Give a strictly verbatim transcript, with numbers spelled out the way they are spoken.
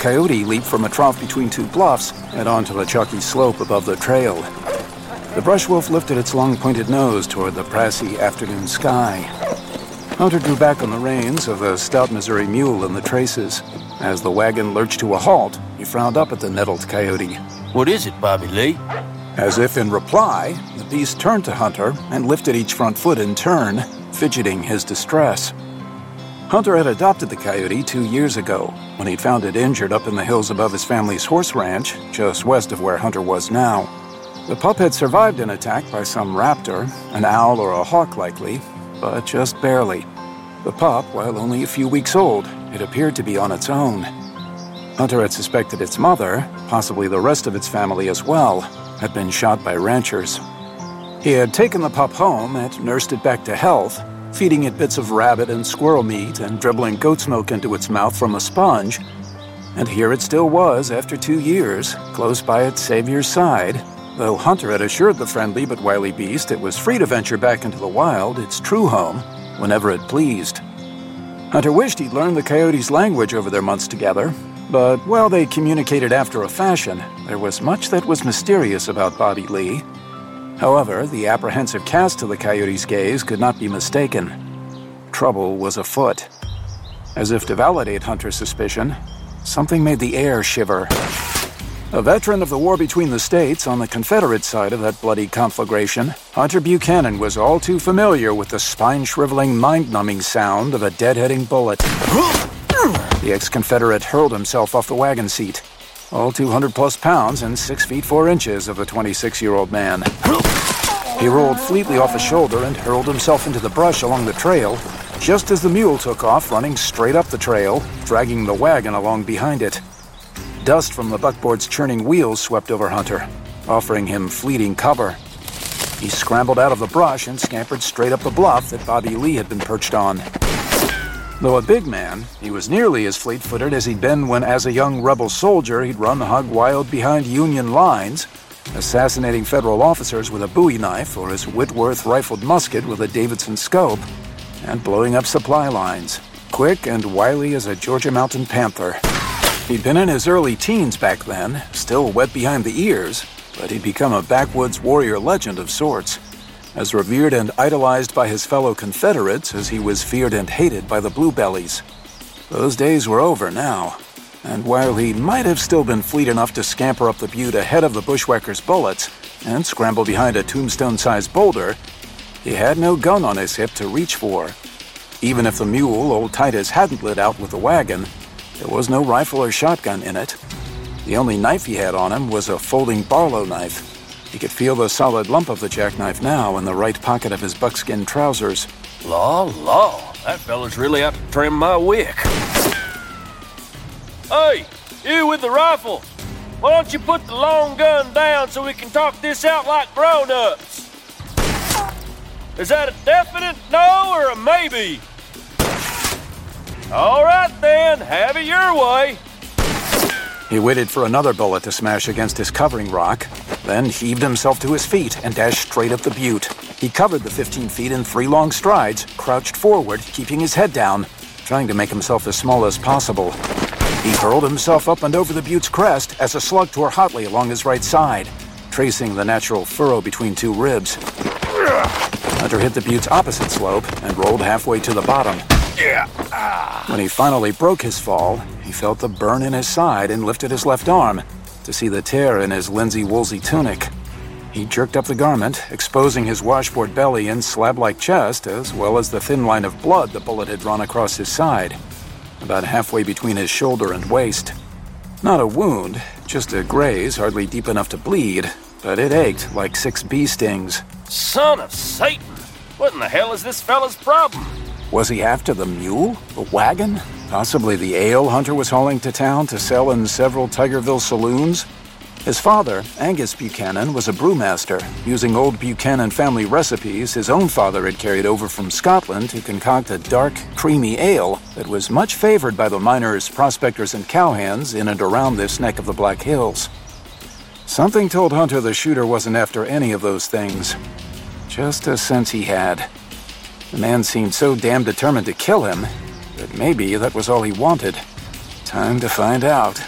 coyote leaped from a trough between two bluffs and onto the chalky slope above the trail. The brush wolf lifted its long-pointed nose toward the brassy afternoon sky. Hunter drew back on the reins of the stout Missouri mule in the traces. As the wagon lurched to a halt, he frowned up at the nettled coyote. What is it, Bobby Lee? As if in reply, the beast turned to Hunter and lifted each front foot in turn, fidgeting his distress. Hunter had adopted the coyote two years ago, when he'd found it injured up in the hills above his family's horse ranch, just west of where Hunter was now. The pup had survived an attack by some raptor, an owl or a hawk likely, but just barely. The pup, while only a few weeks old, it appeared to be on its own. Hunter had suspected its mother, possibly the rest of its family as well, had been shot by ranchers. He had taken the pup home and nursed it back to health, feeding it bits of rabbit and squirrel meat and dribbling goat's milk into its mouth from a sponge. And here it still was after two years, close by its savior's side, though Hunter had assured the friendly but wily beast it was free to venture back into the wild, its true home, whenever it pleased. Hunter wished he'd learned the coyote's language over their months together, but while they communicated after a fashion, there was much that was mysterious about Bobby Lee. However, the apprehensive cast to the coyote's gaze could not be mistaken. Trouble was afoot. As if to validate Hunter's suspicion, something made the air shiver. A veteran of the war between the states on the Confederate side of that bloody conflagration, Hunter Buchanan was all too familiar with the spine-shriveling, mind-numbing sound of a deadheading bullet. The ex-Confederate hurled himself off the wagon seat, all two hundred plus pounds and six feet four inches of the twenty-six-year-old man. He rolled fleetly off a shoulder and hurled himself into the brush along the trail, just as the mule took off running straight up the trail, dragging the wagon along behind it. Dust from the buckboard's churning wheels swept over Hunter, offering him fleeting cover. He scrambled out of the brush and scampered straight up the bluff that Bobby Lee had been perched on. Though a big man, he was nearly as fleet-footed as he'd been when, as a young rebel soldier, he'd run hog wild behind Union lines, assassinating federal officers with a Bowie knife or his Whitworth rifled musket with a Davidson scope, and blowing up supply lines, quick and wily as a Georgia mountain panther. He'd been in his early teens back then, still wet behind the ears, but he'd become a backwoods warrior legend of sorts, as revered and idolized by his fellow Confederates as he was feared and hated by the Bluebellies. Those days were over now, and while he might have still been fleet enough to scamper up the butte ahead of the bushwhackers' bullets and scramble behind a tombstone-sized boulder, he had no gun on his hip to reach for. Even if the mule, old Titus, hadn't lit out with the wagon, there was no rifle or shotgun in it. The only knife he had on him was a folding Barlow knife. He could feel the solid lump of the jackknife now in the right pocket of his buckskin trousers. Law, law, that fella's really out to trim my wick. Hey, you with the rifle, why don't you put the long gun down so we can talk this out like grown-ups? Is that a definite no or a maybe? All right then, have it your way. He waited for another bullet to smash against his covering rock, then heaved himself to his feet and dashed straight up the butte. He covered the fifteen feet in three long strides, crouched forward, keeping his head down, trying to make himself as small as possible. He hurled himself up and over the butte's crest as a slug tore hotly along his right side, tracing the natural furrow between two ribs. Hunter hit the butte's opposite slope and rolled halfway to the bottom. When he finally broke his fall, he felt the burn in his side and lifted his left arm to see the tear in his linsey-woolsey tunic. He jerked up the garment, exposing his washboard belly and slab-like chest, as well as the thin line of blood the bullet had drawn across his side, about halfway between his shoulder and waist. Not a wound, just a graze hardly deep enough to bleed, but it ached like six bee stings. Son of Satan! What in the hell is this fella's problem? Was he after the mule? The wagon? Possibly the ale Hunter was hauling to town to sell in several Tigerville saloons? His father, Angus Buchanan, was a brewmaster, using old Buchanan family recipes his own father had carried over from Scotland to concoct a dark, creamy ale that was much favored by the miners, prospectors, and cowhands in and around this neck of the Black Hills. Something told Hunter the shooter wasn't after any of those things. Just a sense he had. The man seemed so damn determined to kill him that maybe that was all he wanted. Time to find out.